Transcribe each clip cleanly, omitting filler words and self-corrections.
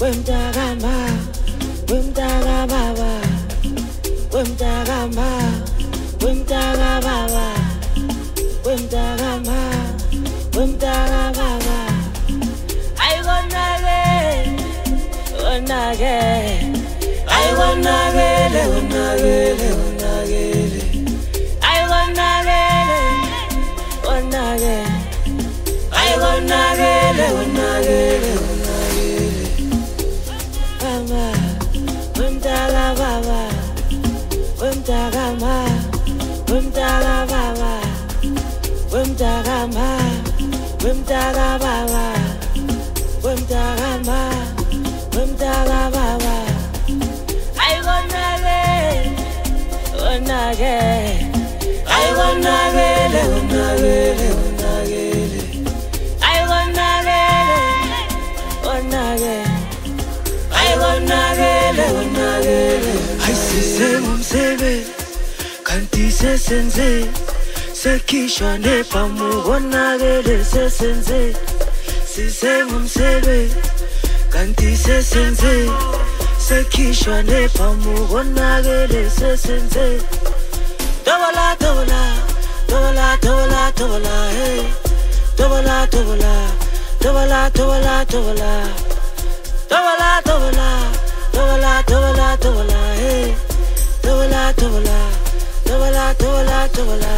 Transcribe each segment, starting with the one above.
wemtakama, wemtaka baba, wemtakama, wemtaka baba, wemtakama, wemtaka baba. I Mama, wemtaka baba, wemtakama, wemtaka baba, wemtakama, wemtaka baba, wemtakama, wemtaka baba. I sisebumsebe kanti sesenze sekishwa nepamu wonagele sesenze sisebumsebe kanti sesenze sekishwa nepamu wonagele sesenze tobola tobola tobola tobola tobola hey tobola tobola tobola tobola tobola tobola tobola tobola tobola tobola hey tobola tobola tobola tobola tobola.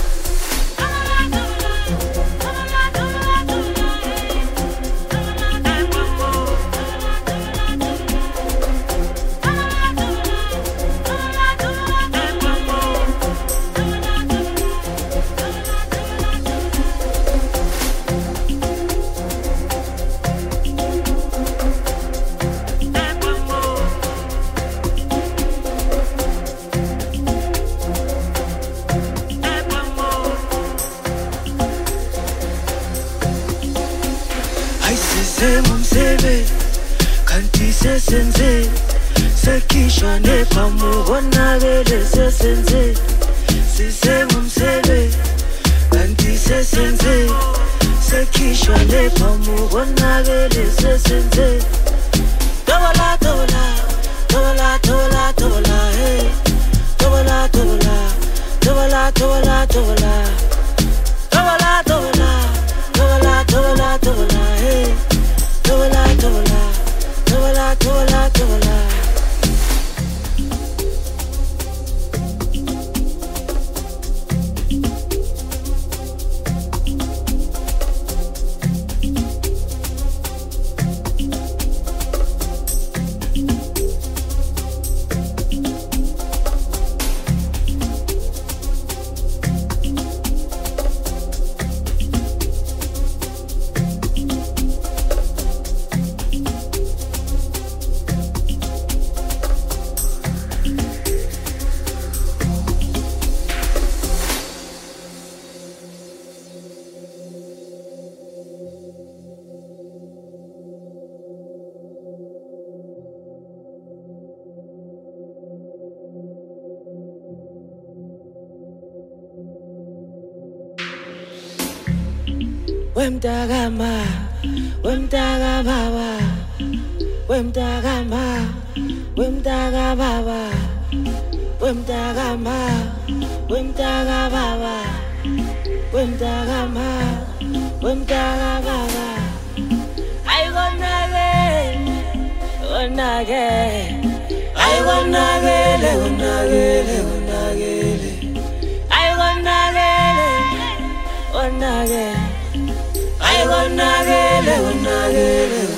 Sisebumsebe kanti sesenze sekishwa nepamu wonagele sesenze sisebumsebe kanti sesenze sekishwa nepamu wonagele sesenze tobola tobola tobola tobola tobola hey tobola tobola tobola tobola tobola tobola tobola tobola tobola tobola hey tobola tobola tobola tobola tobola. Wemtakama, wemtaka baba, wemtakama, wemtaka baba, wemtakama, wemtaka baba, wemtakama, wemtaka baba. I wanna get